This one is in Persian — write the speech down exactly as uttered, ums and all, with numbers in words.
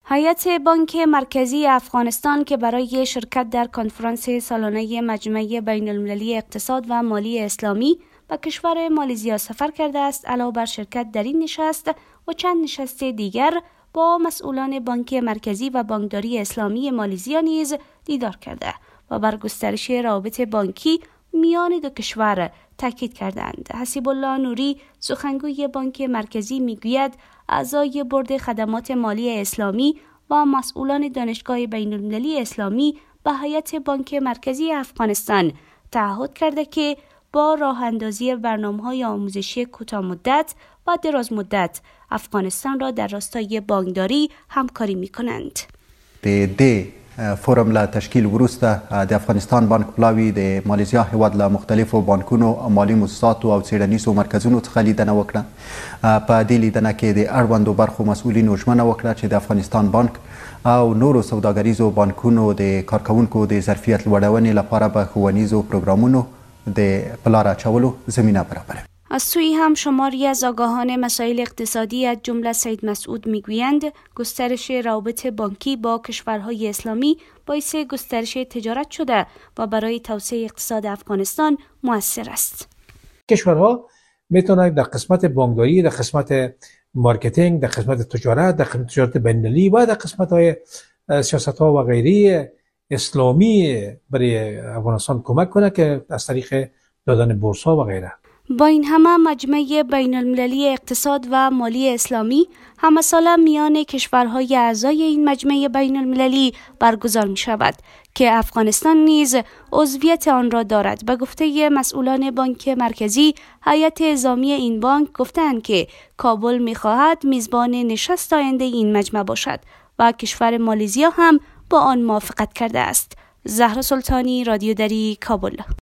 هیئت بانک مرکزی افغانستان که برای شرکت در کنفرانس سالانه مجمع بین المللی اقتصاد و مالی اسلامی به کشور مالزیا سفر کرده است، علاوه بر شرکت در این نشست و چند نشست دیگر با مسئولان بانک مرکزی و بانکداری اسلامی مالزیا نیز دیدار کرده و بر گسترش روابط بانکی میان دو کشور تاکید کردند. حسیب الله نوری سخنگوی بانک مرکزی میگوید اعضای بورد خدمات مالی اسلامی و مسئولان دانشگاه بین المللی اسلامی به هیئت بانک مرکزی افغانستان تعهد کرده که با راه اندازی برنامه‌های آموزشی کوتاه مدت و دراز مدت افغانستان را در راستای بانکداری همکاری می‌کنند. د دې فورم له تشکیل وروسته د افغانستان بانک پلاوي د مالیزیا هیواد له مختلفو بانکونو، مالي مؤسساتو او څیړنیزو مرکزونو څخه لیدنه وکړه. په دې لیدنه کې د اړوندو برخو مسؤلینو ژمنه وکړه چې د افغانستان بانک او نورو سوداګریزو بانکونو د کارکوونکو د ظرفیت لوړونې لپاره به ښوونیزو پروګرامونو د پلار اچولو زمینه برابروي. از سوی هم شماری از آگاهان مسائل اقتصادی از جمله سید مسعود میگویند گسترش روابط بانکی با کشورهای اسلامی باعث گسترش تجارت شده و برای توسعه اقتصاد افغانستان مؤثر است. کشورها میتونند در قسمت بانکداری، در قسمت مارکتینگ، در قسمت تجارت، در قسمت تجارت بین‌المللی و در قسمت های سیاست ها و غیره اسلامی برای افغانستان کمک کنه که از طریق دادن بورس ها و غیره. با این همه مجمع بین المللی اقتصاد و مالی اسلامی همه ساله میان کشورهای اعضای این مجمع بین المللی برگزار می شود که افغانستان نیز عضویت آن را دارد. به گفته مسئولان بانک مرکزی، هیئت نظامی این بانک گفتند که کابل می خواهد میزبان نشست آینده این مجمع باشد و کشور مالزیا هم با آن موافقت کرده است. زهرا سلطانی، رادیو دری، کابل.